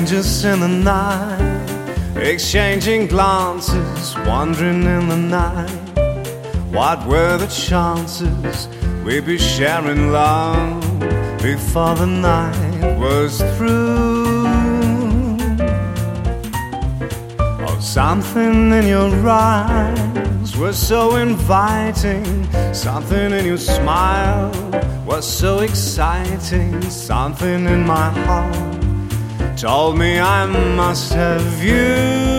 strangers in the night, exchanging glances, wandering in the night. What were the chances we'd be sharing love before the night was through? Oh, something in your eyes was so inviting, something in your smile was so exciting, something in my heart told me I must have you.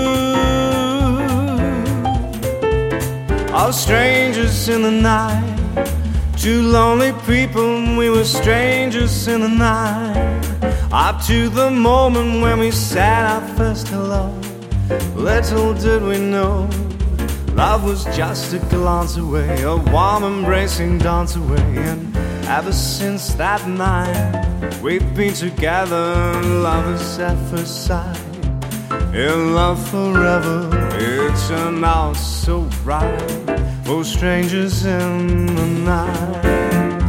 Oh, strangers in the night, two lonely people, we were strangers in the night. Up to the moment when we said our first hello, little did we know love was just a glance away, a warm embracing dance away. And ever since that night we've been together, lovers at first sight, in love forever. It turned out so right for strangers in the night.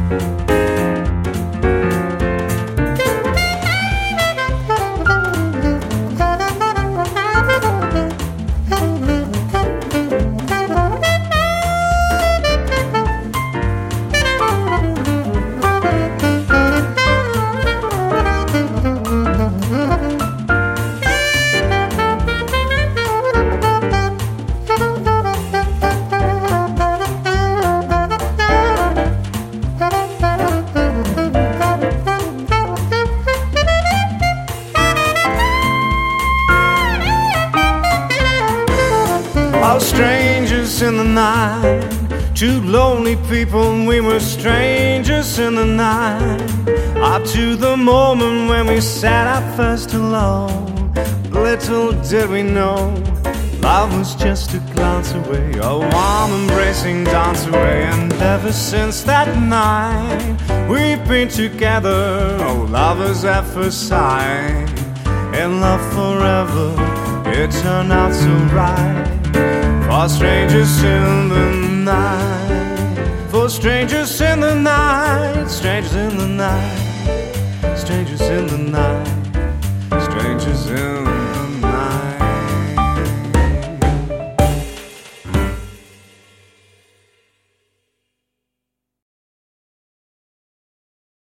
Oh, strangers in the night, two lonely people, we were strangers in the night. Up to the moment when we said our first hello, little did we know love was just a glance away, a warm embracing dance away. And ever since that night we've been together, oh, lovers at first sight, in love forever. It turned out so right for strangers in the night, for strangers in the night, strangers in the night, strangers in the night.